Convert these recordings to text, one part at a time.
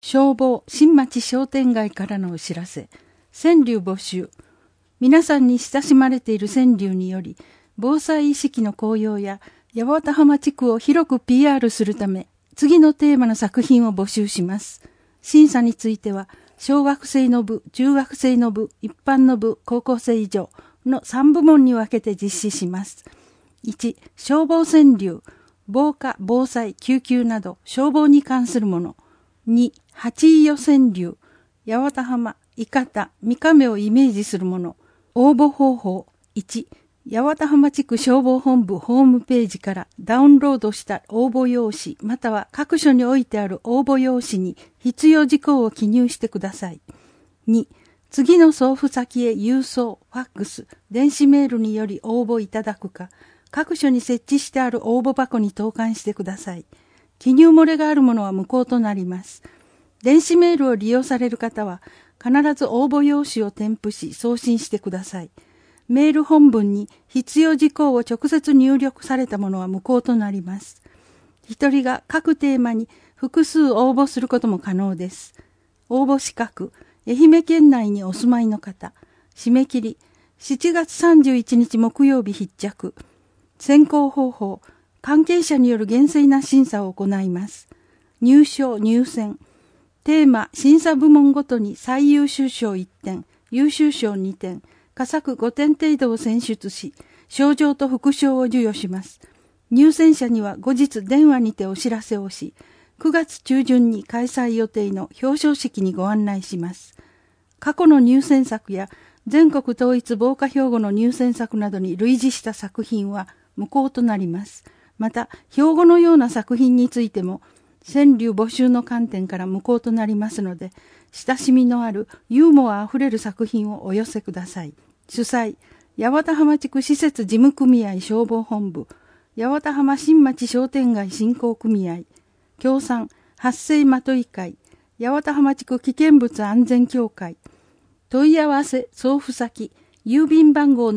消防新町商店街からのお知らせ。川柳募集。皆さんに親しまれている川柳により、防災意識の向上や八幡浜地区を広く PR するため、次のテーマの作品を募集します。審査については、小学生の部、中学生の部、一般の部、高校生以上の3部門に分けて実施します。1、消防川柳、防火、防災、救急など消防に関するもの。2、八伊予川柳、八幡浜、伊方、三亀をイメージするもの。応募方法。1、八幡浜地区消防本部ホームページからダウンロードした応募用紙または各所に置いてある応募用紙に必要事項を記入してください。2、次の送付先へ郵送、ファックス、電子メールにより応募いただくか、各所に設置してある応募箱に投函してください。記入漏れがあるものは無効となります。電子メールを利用される方は必ず応募用紙を添付し送信してください。メール本文に必要事項を直接入力されたものは無効となります。一人が各テーマに複数応募することも可能です。応募資格、愛媛県内にお住まいの方。締め切り、7月31日木曜日必着。選考方法、関係者による厳正な審査を行います。入賞・入選。テーマ・審査部門ごとに最優秀賞1点、優秀賞2点、佳作5点程度を選出し、賞状と副賞を授与します。入選者には後日電話にてお知らせをし、9月中旬に開催予定の表彰式にご案内します。過去の入選作や全国統一防火標語の入選作などに類似した作品は無効となります。また、標語のような作品についても、川柳募集の観点から無効となりますので、親しみのあるユーモアあふれる作品をお寄せください。主催、八幡浜地区施設事務組合消防本部、八幡浜新町商店街振興組合、協賛、発生まとい会、八幡浜地区危険物安全協会、問い合わせ送付先、郵便番号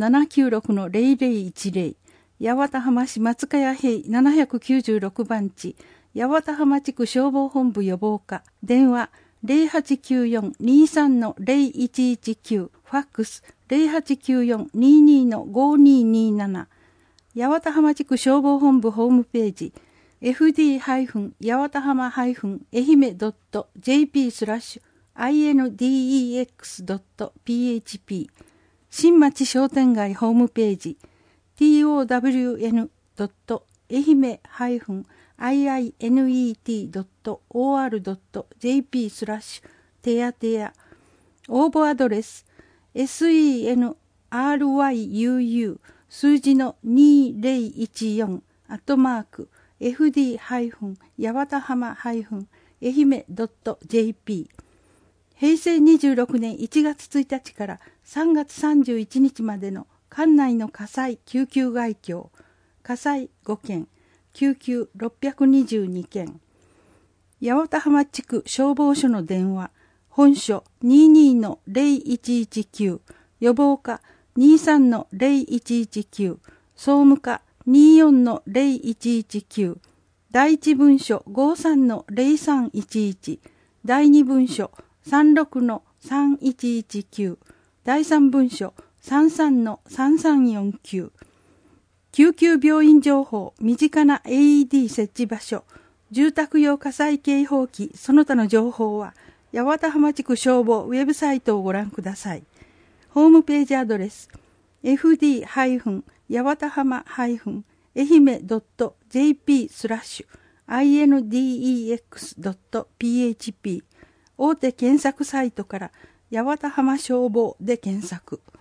796-0010、八幡浜市松ヶ谷平796番地、八幡浜地区消防本部予防課、電話0894-23-0119、ファックス0894-22-5227、八幡浜地区消防本部ホームページ、fd- 八幡浜愛媛 .jp/index.php 新町商店街ホームページ town.iinet.or.jp/てやてや応募アドレス senryu 数字の2014 @fd- 八幡浜愛媛 .jp 平成26年1月1日から3月31日までの管内の火災救急概況、火災5件、救急622件。八幡浜地区消防署の電話、本所 22-0119、予防課 23-0119、総務課 24-0119、第一分署 53-0311、第二分署 36-3119、第三分署 33-3349、救急病院情報、身近な AED 設置場所、住宅用火災警報器、その他の情報は、八幡浜地区消防ウェブサイトをご覧ください。ホームページアドレス、fd- 八幡浜愛媛 .jp/index.php 大手検索サイトから八幡浜消防で検索。